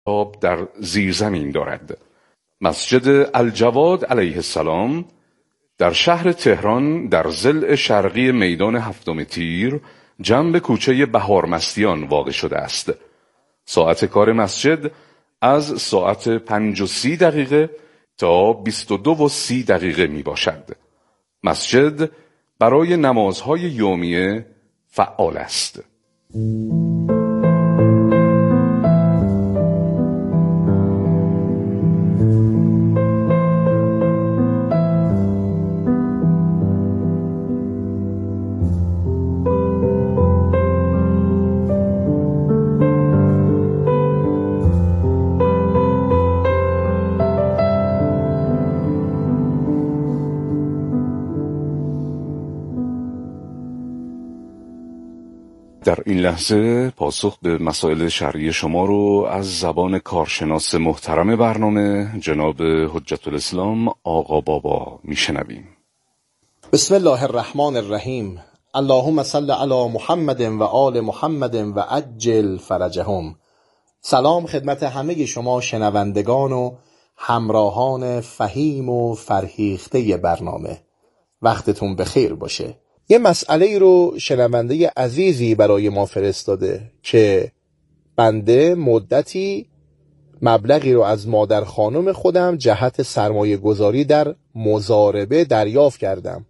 آب در زیرزمین دارد. مسجد الجواد علیه السلام در شهر تهران در ضلع شرقی میدان هفتم تیر جنب کوچه بهارمستیان واقع شده است. ساعت کار مسجد از ساعت 5:30 تا 22:30 می باشد. مسجد برای نمازهای یومیه فعال است. در این لحظه پاسخ به مسائل شرعی شما رو از زبان کارشناس محترم برنامه جناب حجت الاسلام آقا بابا میشنویم. بسم الله الرحمن الرحیم. اللهم صل علی محمد و آل محمد و عجل فرجهم. سلام خدمت همه شما شنوندگان و همراهان فهیم و فرهیخته برنامه. وقتتون بخیر باشه. یه مسئله رو شنونده عزیزی برای ما فرستاده که بنده مدتی مبلغی رو از مادر خانم خودم جهت سرمایه گذاری در مضاربه دریافت کردم.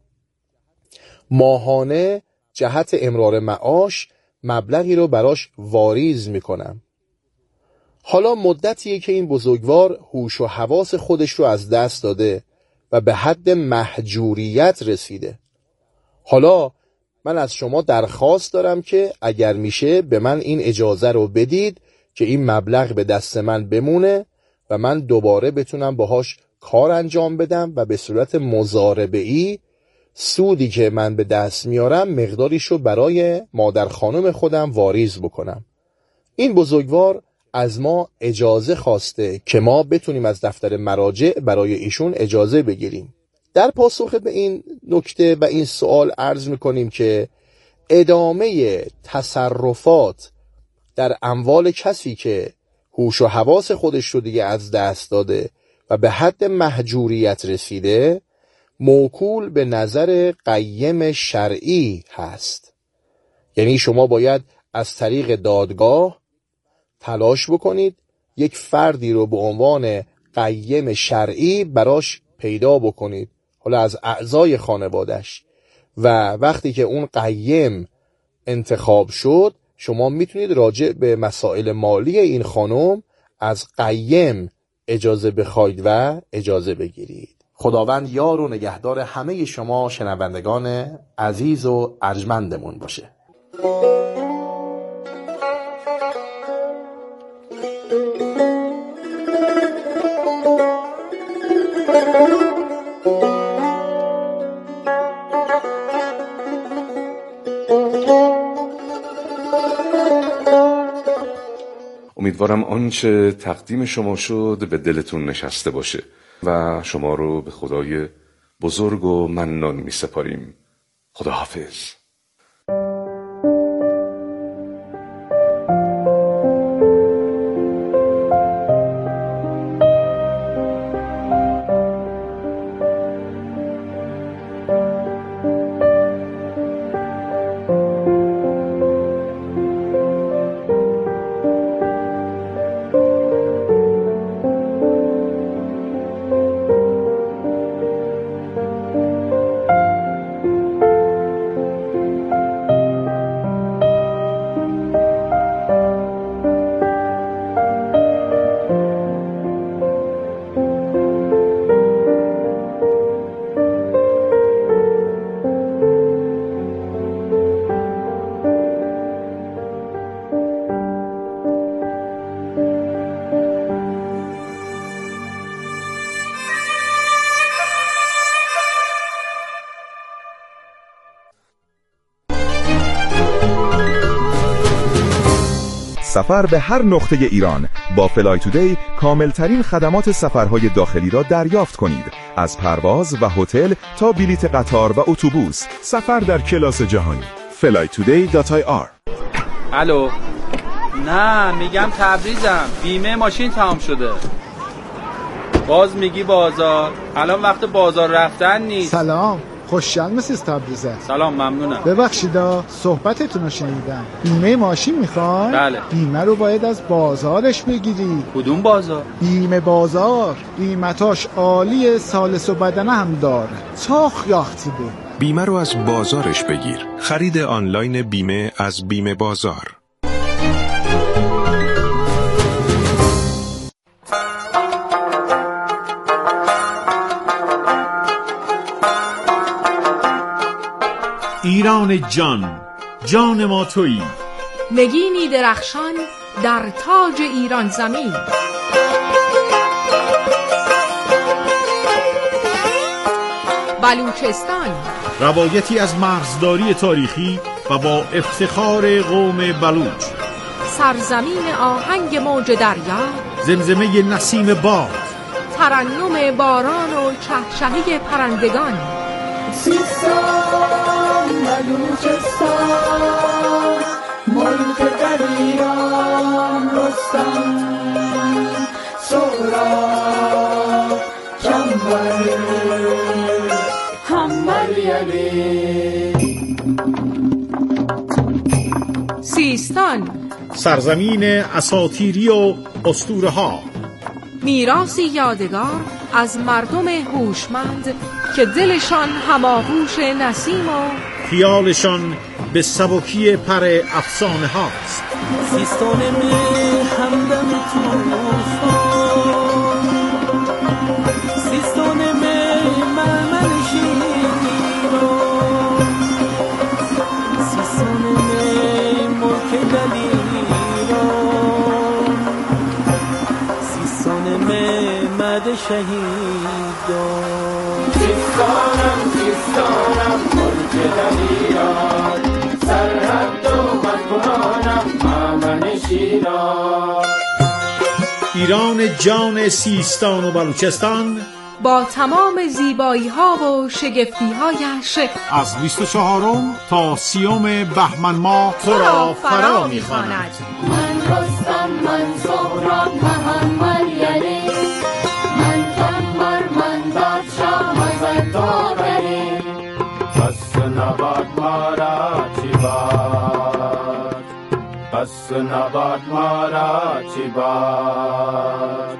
ماهانه جهت امرار معاش مبلغی رو براش واریز میکنم. حالا مدتیه که این بزرگوار هوش و حواس خودش رو از دست داده و به حد مهجوریت رسیده. حالا من از شما درخواست دارم که اگر میشه به من این اجازه رو بدید که این مبلغ به دست من بمونه و من دوباره بتونم باهاش کار انجام بدم و به صورت مضاربه‌ای سودی که من به دست میارم مقداریشو برای مادر خانم خودم واریز بکنم. این بزرگوار از ما اجازه خواسته که ما بتونیم از دفتر مراجع برای ایشون اجازه بگیریم. در پاسخ به این نکته و این سوال عرض میکنیم که ادامه تصرفات در اموال کسی که هوش و حواس خودش رو دیگه از دست داده و به حد مهجوریت رسیده موکول به نظر قیم شرعی هست. یعنی شما باید از طریق دادگاه تلاش بکنید یک فردی رو به عنوان قیم شرعی براش پیدا بکنید، حالا از اعضای خانوادش، و وقتی که اون قیم انتخاب شد شما میتونید راجع به مسائل مالی این خانم از قیم اجازه بخواید و اجازه بگیرید. خداوند یار و نگهدار همه شما شنوندگان عزیز و ارجمندمون باشه. امیدوارم آنچه تقدیم شما شد به دلتون نشسته باشه و شما رو به خدای بزرگ و منان می سپاریم. خداحافظ. سفر به هر نقطه ایران با فلای تودی کاملترین خدمات سفرهای داخلی را دریافت کنید. از پرواز و هتل تا بلیت قطار و اتوبوس، سفر در کلاس جهانی. flytoday.ir. الو، نه میگم تبریزم، بیمه ماشین تمام شده. باز میگی بازار، الان وقت بازار رفتن نیست. سلام، خوشحال مسیز تبریزه. سلام، ممنونم. ببخشیدا صحبتتون رو شنیدم. بیمه ماشین میخوای؟ بله. بیمه رو باید از بازارش بگیری. کدوم بازار؟ بیمه بازار، قیمتاش عالیه، سالس و بدنه هم داره، چاخ یاختی بود. بیمه رو از بازارش بگیر. خرید آنلاین بیمه از بیمه بازار. ایران جان، جان ما تویی. نگینی درخشان در تاج ایران زمین. بلوچستان، روایتی از مرزداری تاریخی و با افتخار قوم بلوچ. سرزمین آهنگ موج دریا، زمزمه نسیم باد، ترنم باران و چهچهه پرندگان. سیستان بلوچستان، ملک در ایران رستم، سهراب چنبر همبر یلی. سیستان، سرزمین اساطیری و اسطوره ها، میراثی یادگار از مردم هوشمند که دلشان هماغوش نسیم و خیالشان به سبکی پر افسانه هاست. سیستان می همدم توفان، سیستان می مرمن شیران، سیستان می ملک دلیران، سیستان می مد شهیدان. سیستانم سیستانم ملک دلیران، سرحد و مدکنانم مامن شیران. ایران جان، سیستان و بلوچستان با تمام زیبایی ها و شگفتی هایش از 24 تا 30 بهمن ماه تو را فرا می‌خواند. من رستم، من سهراب، محمد یلی، من کمبر، من بادشاه، من داوری. بس نباد مارا چی باد، بس نباد مارا چی باد.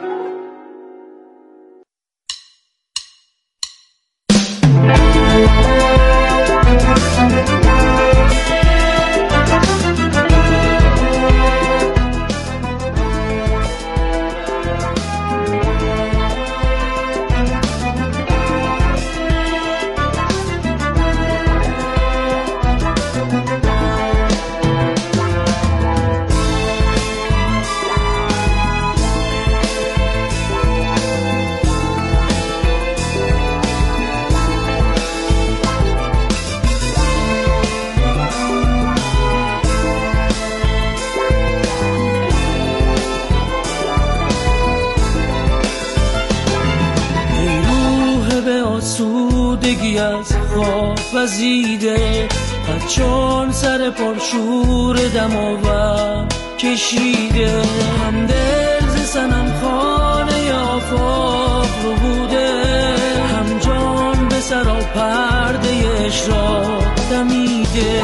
آسودگی از خواب وزیده، چون سر پرشور دماور کشیده. هم دل ز صنم خانه آفاق رو بوده، هم جان به سر و پرده اشراق دمیده.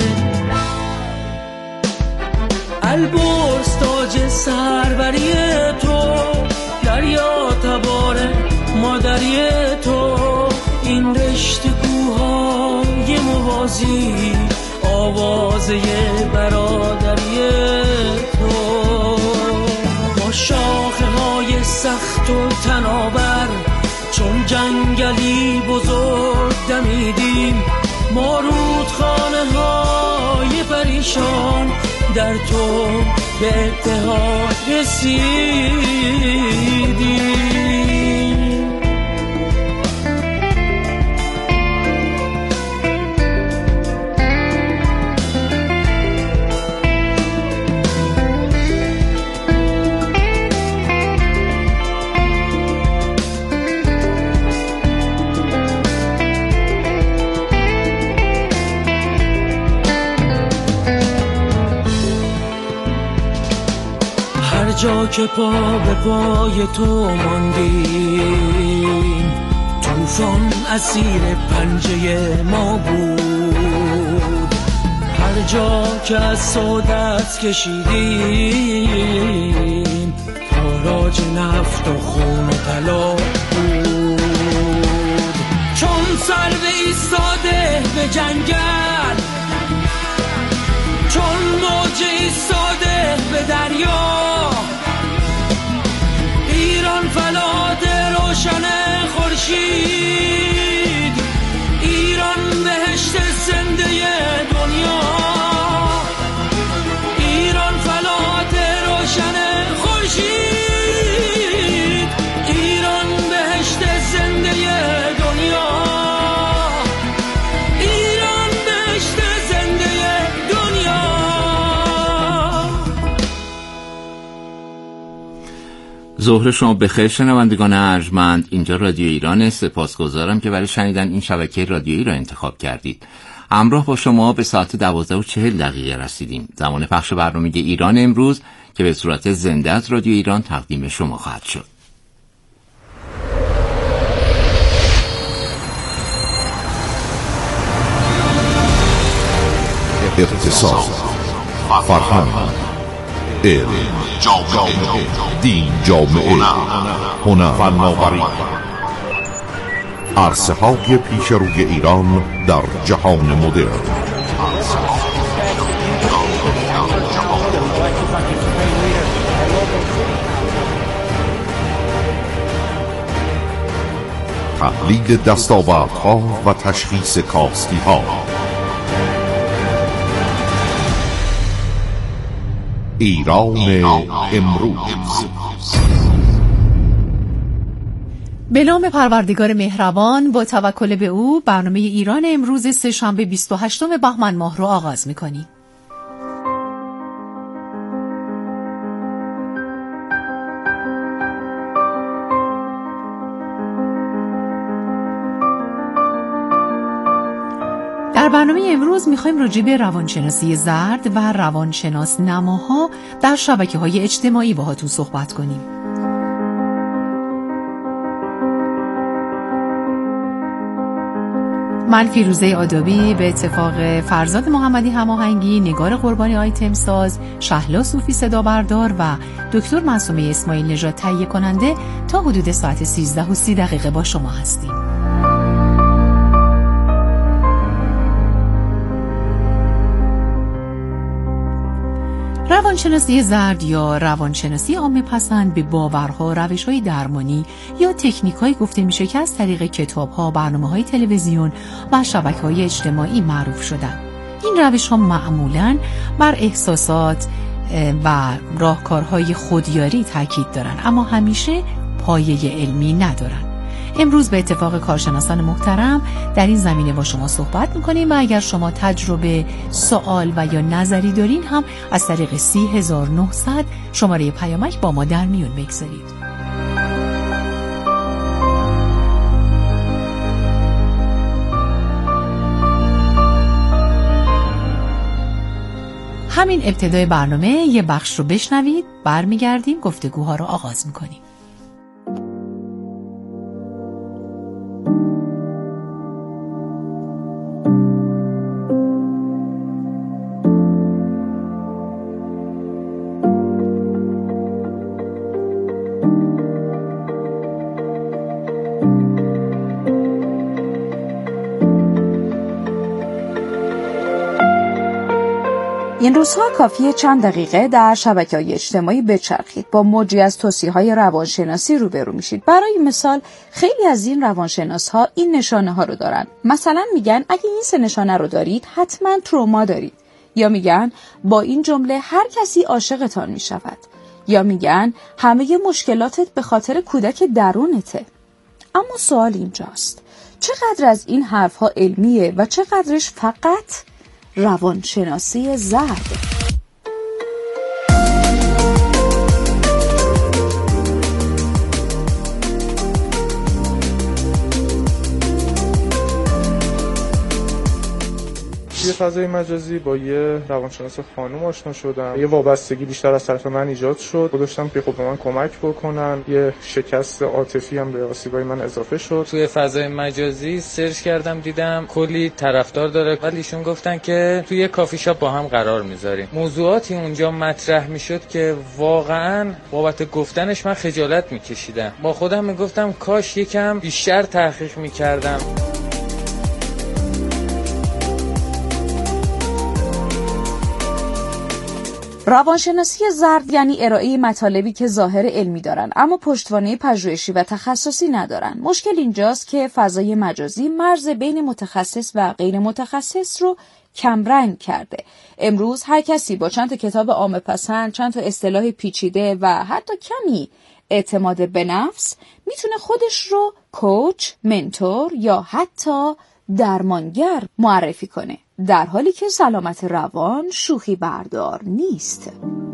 البرز تاج سروری تو، دریا تباره مادری تو. این رشته کوهای موازی، آوازه برادری تو. ما شاخه های سخت و تناور، چون جنگلی بزرگ دمیدیم. ما رودخانه های پریشان، در تو به اتحاد رسیدیم. که پا به پای تو ماندیم، طوفان اسیر پنجه ما بود. هر جا که از سعادت کشیدیم، تاراج نفت و خون و طلا بود. چون سر به ایستاده به جنگل، چون موج ایستاده به دریا، ایران فلات روشن خورشید، ایران بهشت زنده دنیا، ایران فلات روشن خورشید، ایران بهشت زنده دنیا، ایران بهشت زنده دنیا. ظهر شما بخیر شنوندگان ارجمند، اینجا رادیو ایران. سپاسگزارم که برای شنیدن این شبکه رادیویی را انتخاب کردید. همراه با شما به ساعت 12:40 رسیدیم، زمان پخش برنامه ایران امروز که به صورت زنده از رادیو ایران تقدیم شما خواهد شد. اقتصاد، فرهنگ، علم، دین، جامعه، هنر، فناوری، عرصه‌های پیش روی ایران در جهان مدرن. تحلیل دستاوردها و تشخیص کاستی‌ها. ایران امروز. به نام پروردگار مهربان، با توکل به او برنامه ایران امروز سه‌شنبه 28 بهمن ماه رو آغاز می‌کنیم. در برنامه امروز می‌خوایم راجع به روانشناسی زرد و روانشناس نماها در شبکه‌های اجتماعی باهاتون صحبت کنیم. من فیروزه آدابی به اتفاق فرزاد محمدی هماهنگی، نگار قربانی آیتم ساز، شهلا صوفی صدا بردار و دکتر معصومه اسماعیل نژاد تهیه کننده تا حدود ساعت 13:30 با شما هستیم. روانشناسی زرد یا روانشناسی عامه پسند به باورها، روش‌های درمانی یا تکنیک‌های گفته میشه که از طریق کتاب‌ها، برنامه‌های تلویزیون و شبکه‌های اجتماعی معروف شدن. این روش‌ها معمولاً بر احساسات و راهکارهای خودیاری تاکید دارن، اما همیشه پایه علمی ندارن. امروز به اتفاق کارشناسان محترم در این زمینه با شما صحبت میکنیم و اگر شما تجربه، سوال و یا نظری دارین هم از طریق 30900 شماره پیامک با ما در میون بگذارید. همین ابتدای برنامه یه بخش رو بشنوید، برمیگردیم گفتگوها رو آغاز میکنیم. این روزها کافیه چند دقیقه در شبکه‌های اجتماعی بچرخید، با موجی از توصیه‌های روانشناسی روبرو میشید. برای مثال خیلی از این روانشناس‌ها این نشانه‌ها رو دارن. مثلا میگن اگه این سه نشانه رو دارید حتما تروما دارید، یا میگن با این جمله هر کسی عاشقتان میشود، یا میگن همه مشکلاتت به خاطر کودک درونته. اما سوال اینجاست، چقدر از این حرف‌ها علمیه و چقدرش فقط روانشناسی زرد؟ فضای مجازی با یه روانشناس خانم آشنا شدم. یه وابستگی بیشتر از طرف من ایجاد شد. گذاشتم که خب به من کمک بکنن. یه شکست عاطفی هم به آسیبای من اضافه شد. توی فضای مجازی سرچ کردم، دیدم کلی طرفدار داره، ولی ایشون گفتن که توی کافی شاپ با هم قرار میذاریم. موضوعاتی اونجا مطرح میشد که واقعا بابت گفتنش من خجالت میکشیدم. با خودم میگفتم کاش یکم بیشتر تحقیق میکردم. روانشناسی زرد یعنی ارائه مطالبی که ظاهر علمی دارن اما پشتوانه پژوهشی و تخصصی ندارن. مشکل اینجاست که فضای مجازی مرز بین متخصص و غیر متخصص رو کمرنگ کرده. امروز هر کسی با چند تا کتاب عامه پسند، چند تا اصطلاح پیچیده و حتی کمی اعتماد به نفس میتونه خودش رو کوچ، منتور یا حتی درمانگر معرفی کنه، در حالی که سلامت روان شوخی بردار نیست.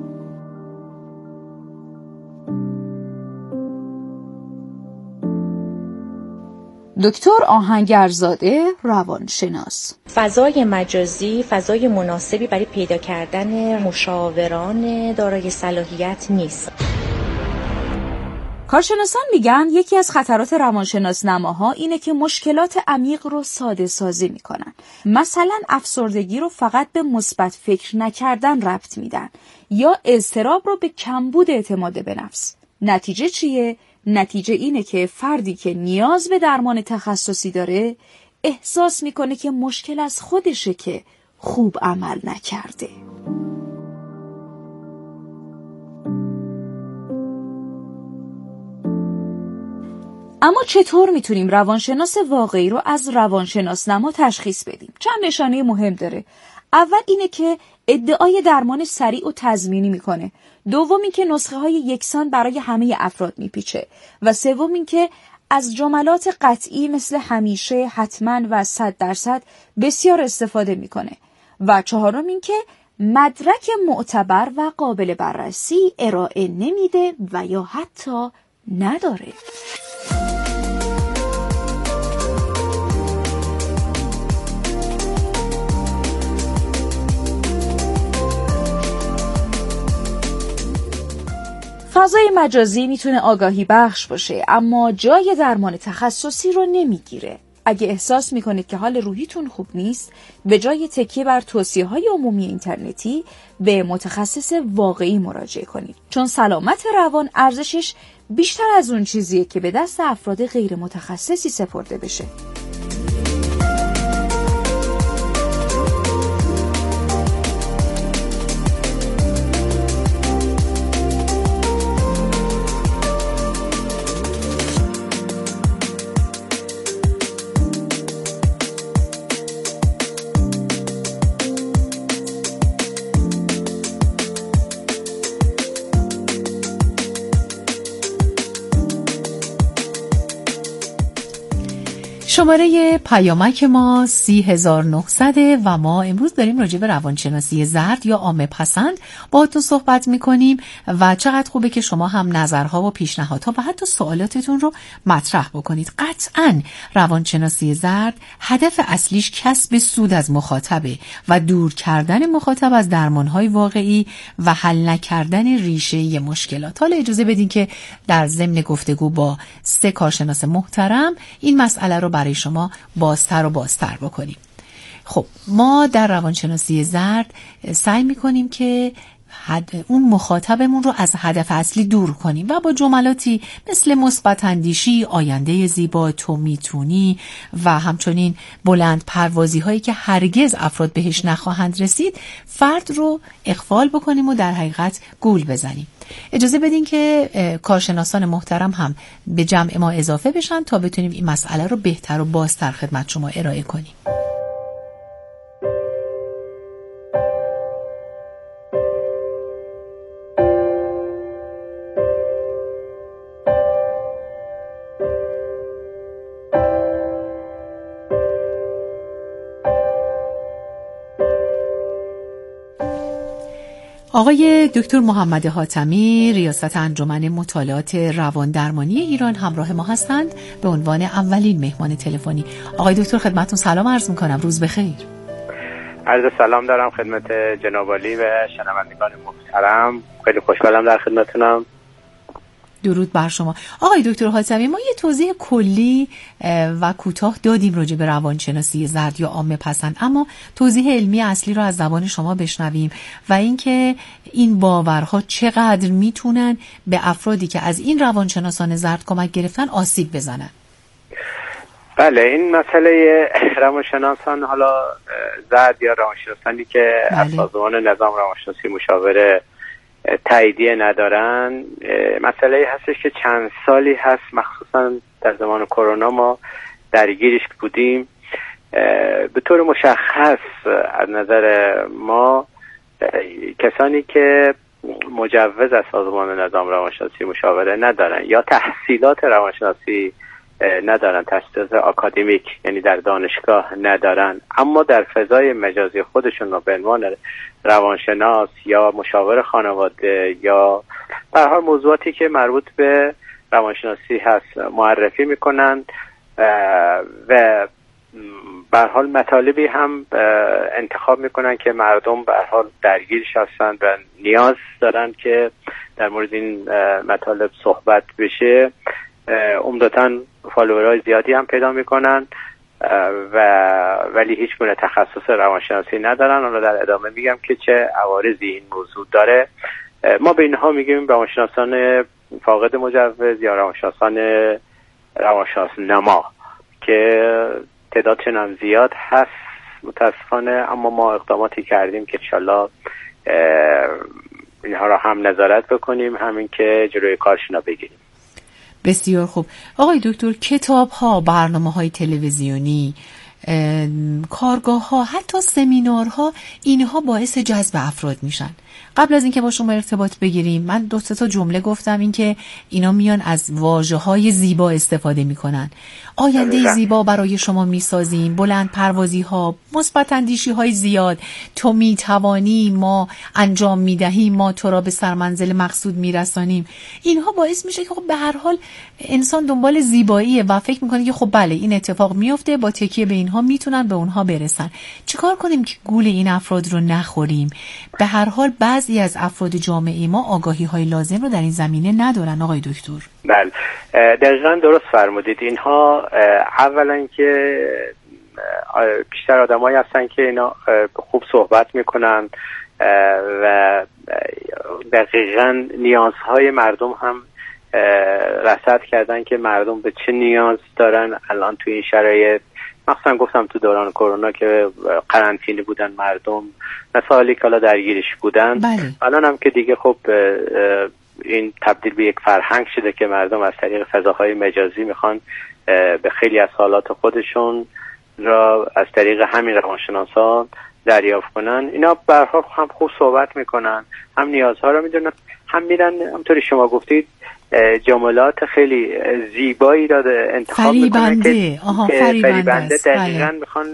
دکتر آهنگرزاده، روانشناس: فضای مجازی فضای مناسبی برای پیدا کردن مشاوران دارای صلاحیت نیست. کارشناسان میگن یکی از خطرات روانشناس نماها اینه که مشکلات عمیق رو ساده سازی میکنن. مثلا افسردگی رو فقط به مثبت فکر نکردن ربط میدن یا اضطراب رو به کمبود اعتماد به نفس. نتیجه چیه؟ نتیجه اینه که فردی که نیاز به درمان تخصصی داره احساس میکنه که مشکل از خودشه که خوب عمل نکرده. اما چطور میتونیم روانشناس واقعی رو از روانشناس نما تشخیص بدیم؟ چند نشانه مهم داره. اول اینه که ادعای درمان سریع و تضمینی میکنه. دوم این که نسخه های یکسان برای همه افراد میپیچه. و سوم این که از جملات قطعی مثل همیشه، حتما و 100% بسیار استفاده میکنه. و چهارم این که مدرک معتبر و قابل بررسی ارائه نمیده و یا حتی نداره. فضای مجازی میتونه آگاهی بخش باشه اما جای درمان تخصصی رو نمیگیره. اگه احساس میکنید که حال روحیتون خوب نیست، به جای تکیه بر توصیه‌های عمومی اینترنتی به متخصص واقعی مراجعه کنید، چون سلامت روان ارزشش بیشتر از اون چیزیه که به دست افراد غیر متخصصی سپرده بشه. شماره پیامک ما 30900 و ما امروز داریم راجع به روانشناسی زرد یا عامه پسند با تو صحبت میکنیم و چقدر خوبه که شما هم نظرها و پیشنهادها و حتی سوالاتتون رو مطرح بکنید. قطعاً روانشناسی زرد هدف اصلیش کسب سود از مخاطبه و دور کردن مخاطب از درمانهای واقعی و حل نکردن ریشه مشکلات. حالا اجازه بدین که در ضمن گفتگو با 3 کارشناس محترم این مسئله رو برای شما بازتر و بازتر بکنیم. خب ما در روانشناسی زرد سعی میکنیم که اون مخاطبمون رو از هدف اصلی دور کنیم و با جملاتی مثل مثبت اندیشی، آینده زیبا، تو میتونی و همچنین بلند پروازی هایی که هرگز افراد بهش نخواهند رسید فرد رو اغفال بکنیم و در حقیقت گول بزنیم. اجازه بدین که کارشناسان محترم هم به جمع ما اضافه بشن تا بتونیم این مسئله رو بهتر و بازتر خدمت شما ارائه کنیم. آقای دکتر محمد حاتمی ریاست انجمن مطالعات روان درمانی ایران همراه ما هستند به عنوان اولین مهمان تلفنی. آقای دکتر خدمتتون سلام عرض میکنم، روز بخیر. عرض سلام دارم خدمت جناب عالی و شنوندگان محترم. خیلی خوشحالم در خدمتتونم. درود بر شما آقای دکتر حاتمی. ما یه توضیح کلی و کوتاه دادیم راجع به روانشناسی زرد یا عامه پسند، اما توضیح علمی اصلی رو از زبان شما بشنویم و اینکه این باورها چقدر میتونن به افرادی که از این روانشناسان زرد کمک گرفتن آسیب بزنن. بله، این مسئله روانشناسان حالا زرد یا روانشناسانی که از سازمان نظام روانشناسی مشاوره تاییدیه ندارن، مسئله هستش که چند سالی هست مخصوصا در زمان کرونا ما درگیرش بودیم. به طور مشخص از نظر ما کسانی که مجوز از سازمان نظام روانشناسی مشاوره ندارن یا تحصیلات روانشناسی ندارن، تحصیلات آکادمیک یعنی در دانشگاه ندارن، اما در فضای مجازی خودشون رو به عنوان روانشناس یا مشاور خانواده یا به هر حال موضوعاتی که مربوط به روانشناسی هست معرفی میکنن و به هر حال مطالبی هم انتخاب میکنن که مردم به هر حال درگیرش هستن و نیاز دارن که در مورد این مطالب صحبت بشه. عمدتاً فالوورهای زیادی هم پیدا میکنن ولی هیچ گونه تخصص روانشناسی ندارن. حالا در ادامه میگم که چه عوارضی این موضوع داره. ما به اینها میگیم روانشناسان فاقد مجوز یا روانشناس نما که تعدادشون هم زیاد هست متاسفانه، اما ما اقداماتی کردیم که انشالله اینها را هم نظارت بکنیم، همین که جلوی کارشون رو بگیریم. بسیار خوب آقای دکتر، کتاب ها، برنامه های تلویزیونی، کارگاه ها، حتی سمینارها، اینها باعث جذب افراد میشن. قبل از اینکه با شما ارتباط بگیریم من 2-3 جمله گفتم، اینکه اینا میان از واژه‌های زیبا استفاده میکنن. آینده زیبا برای شما میسازیم، بلند پروازی ها، مثبت اندیشی های زیاد، تو میتوانی، ما انجام میدهیم، ما تو را به سرمنزل مقصود میرسانیم. اینها باعث میشه که خب به هر حال انسان دنبال زیباییه و فکر میکنه که خب بله این اتفاق میفته، با تکیه به اینها میتونن به اونها برسن. چیکار کنیم که گول این افراد رو نخوریم؟ به هر حال بعضی از افراد جامعه ما آگاهی های لازم رو در این زمینه ندارن آقای دکتر. بله دقیقاً درست فرمودید. اینها اولا که بیشتر آدمایی هستن که اینا خوب صحبت میکنن و دقیقاً نیازهای مردم هم رصد کردن که مردم به چه نیاز دارن الان تو این شرایط. مخصوصا گفتم تو دوران کرونا که قرنطینه بودن مردم، مثالی که حالا درگیرش بودن. الان هم که دیگه خب این تبدیل به یک فرهنگ شده که مردم از طریق فضاهای مجازی میخوان به خیلی از حالات خودشون را از طریق همین روانشناسان دریافت کنن. اینا به هر حال هم خوب صحبت میکنن، هم نیازها رو میدونن، هم میرن همونطوری شما گفتید جملات خیلی زیبایی را انتخاب میکنن که فریبنده دقیقاً میخوان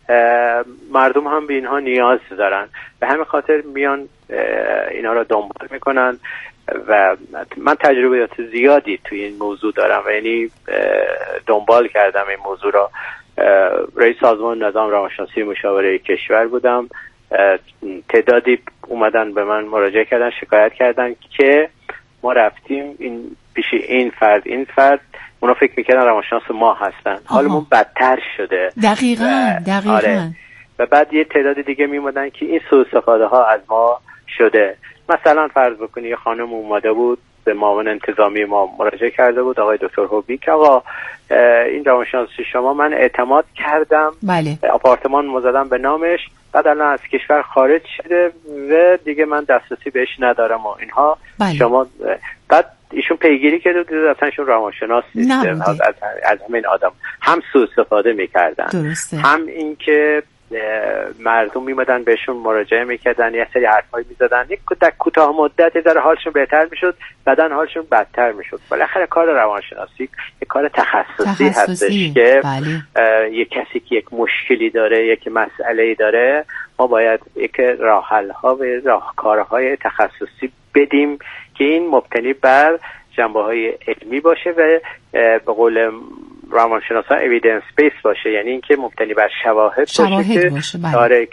مردم هم به اینها نیاز دارن. به همین خاطر میان اینا را دنبال میکنن و من تجربیات زیادی توی این موضوع دارم و یعنی دنبال کردم این موضوع را. رئیس سازمان نظام روانشناسی مشاوره کشور بودم، تعدادی اومدن به من مراجعه کردن، شکایت کردن که ما رفتیم پیش این فرد اونا فکر میکردن روانشناس ما هستن، حالمون بدتر شده. دقیقاً. آره. و بعد یه تعداد دیگه میومدن که این سوء استفاده ها از ما شده. مثلا فرض بکنی یه خانم اومده بود به معاون انتظامی ما مراجعه کرده بود، آقای دکتر هوبی، که آقا این روانشناسی شما من اعتماد کردم، آپارتمان مزدم به نامش، بعد الان از کشور خارج شده و دیگه من دسترسی بهش ندارم و اینها. شما بعد ایشون پیگیری کرده بود اصلا ایشون روانشناس نیست، از همین آدم هم سوء استفاده میکردن، هم این که مردم میمدن بهشون مراجعه میکردن، یه سری حرفایی میزدن، در کوتاه مدت یه ذره حالشون بهتر میشد، بعداً حالشون بدتر میشد. بالاخره کار روانشناسی یک کار تخصصی هستش که یه کسی که یک مشکلی داره، یک مسئله‌ای داره، ما باید یک راه حل‌ها و راهکارهای تخصصی بدیم که این مبتنی بر جنبه‌های علمی باشه و به قول روانشناسا اوییدنس بیس باشه، یعنی اینکه مبتنی بر شواهد باشه که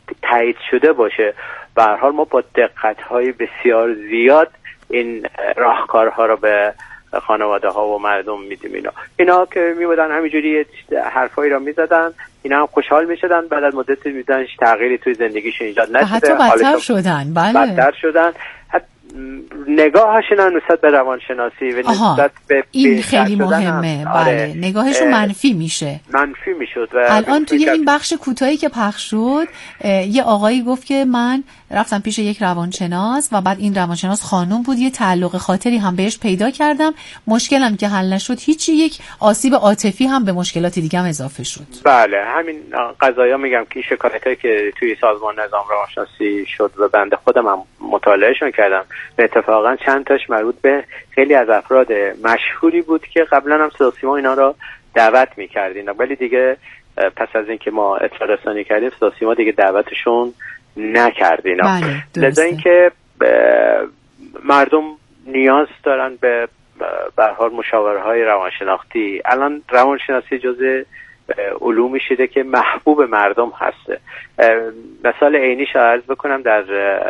تایید شده باشه. به هر حال ما با دقت‌های بسیار زیاد این راهکارها رو به خانواده ها و مردم میدیم. اینا که میبودن همینجوری حرفایی را میزدن، اینا هم خوشحال میشدن، بعد از مدتی میدن تغییری توی زندگیشون ایجاد نشده، حتی بدتر شدن. بله بدتر شدن. نگاهشون نسبت به روانشناسی و نسبت به این خیلی مهمه. بله نگاهشون منفی میشه، منفی میشد. و الان توی این بخش کوتاهی که پخش شد یه آقایی گفت که من رفتم پیش یک روانشناس و بعد این روانشناس خانم بود، یه تعلق خاطری هم بهش پیدا کردم، مشکلم که حل نشد هیچی، یک آسیب عاطفی هم به مشکلات دیگه هم اضافه شد. بله همین قضایا میگم که شکایتایی که توی سازمان نظام روانشناسی شد و بنده خودم هم مطالعهشون کردم، اتفاقا چند تاش مربوط به خیلی از افراد مشهوری بود که قبلا هم صدا سیما اینا رو دعوت می‌کردین، ولی دیگه پس از اینکه ما اطلاع رسانی کردیم صدا سیما دیگه دعوتشون نکردین. لذا اینکه مردم نیاز دارن به هر حال مشاورهای روانشناختی. الان روانشناسی جزء علومی شده که محبوب مردم هست. مثال عینیش عرض بکنم، در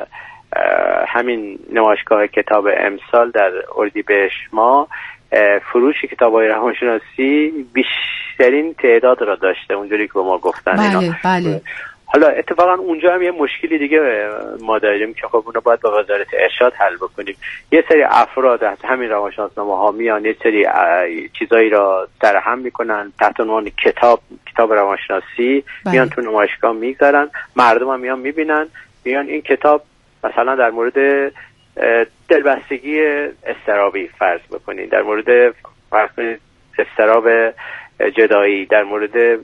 همین نمایشگاه کتاب امسال در اردیبهشت ما فروش کتاب‌های روانشناسی بیشترین تعداد را داشته، اونجوری که به ما گفتن. بله بله. حالا اتفاقا اونجا هم یه مشکلی دیگه ما داریم که خب اونو باید با وزارت ارشاد حل بکنیم. یه سری افراد از همین روانشناسنامه‌ها میان یه سری چیزایی را درهم میکنن تحت عنوان کتاب روانشناسی، میان تو نمایشگاه میگذارن، مردم هم میان میبینن، میان این کتاب مثلا در مورد دلبستگی اضطرابی فرض بکنید، در مورد اضطراب جدایی، در مورد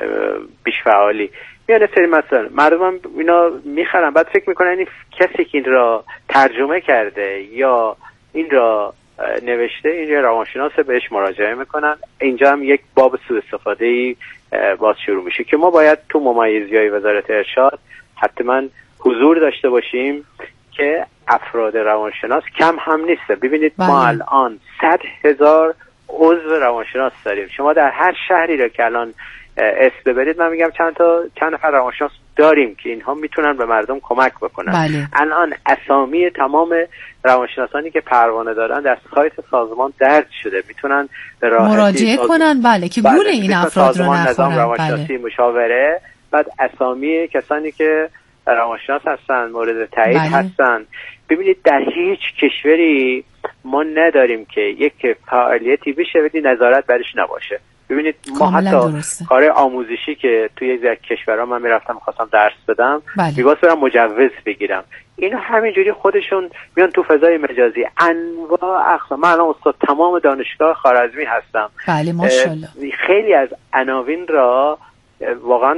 بیش‌فعالی، میان سری مثلا مردم هم اینا میخرن، بعد فکر میکنن این کسی که این را ترجمه کرده یا این را نوشته این روانشناس، بهش مراجعه میکنن. اینجا هم یک باب سوء استفاده‌ای باز شروع میشه که ما باید تو ممیزی‌های وزارت ارشاد حتما حضور داشته باشیم که افراد روانشناس کم هم نیسته. ببینید ما الان 100,000 عضو روانشناس داریم. شما در هر شهری رو که الان اسم ببرید، من میگم چند نفر روانشناس داریم که اینها میتونن به مردم کمک بکنن. الان اسامی تمام روانشناسانی که پروانه دارن در سایت سازمان درج شده، میتونن به راحتی مراجعه کنن. بله که گول این افراد رو نخورن. نظام روانشناسی مشاوره، بعد اسامی کسانی که روانشناس هستن مورد تایید هستن. ببینید در هیچ کشوری ما نداریم که یک فعالیتی بشه بدی نظارت برش نباشه. ببینید ما حتی کار آموزشی که توی یک کشورها من میرفتم میخواستم درس بدم، میباید برم مجوز بگیرم، اینا همینجوری خودشون میان تو فضای مجازی انواع اقسام. من الان استاد تمام دانشگاه خوارزمی هستم. بله ماشاءالله. خیلی از عناوین را واقعا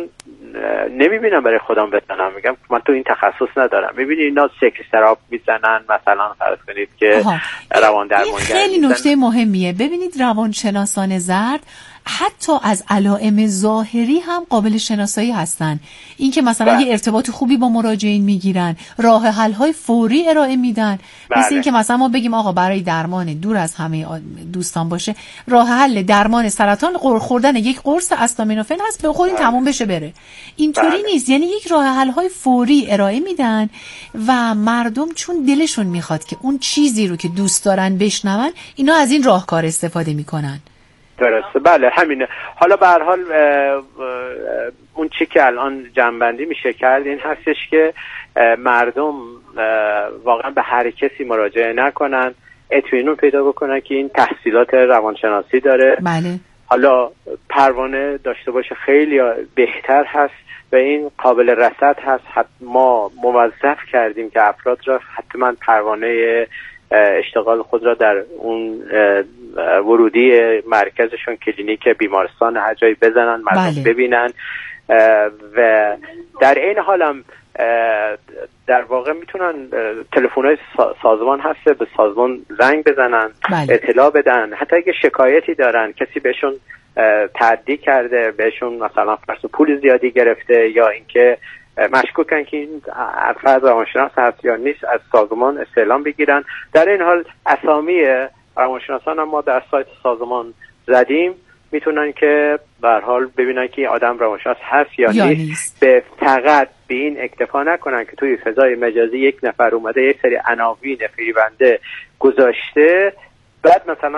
نمیبینم برای خودم بزنم، میگم من تو این تخصص ندارم. میبینید اینا سکس تراپ میزنن، مثلا فرض کنید که روان درمانگر. خیلی نکته مهمیه. ببینید روانشناسان زرد حتی از علائم ظاهری هم قابل شناسایی هستن. این که مثلا یه ارتباط خوبی با مراجعین میگیرن، راه حل های فوری ارائه میدن. مثل این که مثلا ما بگیم آقا برای درمان دور از همه دوستان باشه، راه حل درمان سرطان خوردن یک قرص استامینوفن هست، بخورین تموم بشه بره. اینطوری نیست. یعنی یک راه حل های فوری ارائه میدن و مردم چون دلشون میخواد که اون چیزی رو که دوست دارن بشنون، اینا از این راهکار استفاده میکنن. درسته. بله همینه. حالا به هر حال اون چی که الان جمع‌بندی میشه کرد این هستش که مردم واقعا به هر کسی مراجعه نکنن، اطمینان پیدا بکنن که این تحصیلات روانشناسی داره. بله. حالا پروانه داشته باشه خیلی بهتر هست و این قابل رصد هست. ما موظف کردیم که افراد را حتما پروانه اشتغال خود را در اون ورودی مرکزشون، کلینیک، بیمارستان، هر جایی بزنن، مردم ببینن. و در این حال هم در واقع میتونن تلفن‌های سازمان هسته، به سازمان زنگ بزنن، اطلاع بدن. حتی اگه شکایتی دارن، کسی بهشون تعدی کرده، بهشون مثلا فرض پول زیادی گرفته یا اینکه مشکوکن که این فرد روانشناس هست یا نیست، از سازمان استعلام بگیرن. در این حال اسامی روانشناسان هم ما در سایت سازمان زدیم، میتونن که به هر حال ببینن که این آدم روانشناس هست یا نیست. به فقط به این اکتفا نکنن که توی فضای مجازی یک نفر اومده یک سری عناوین فریبنده گذاشته، بعد مثلا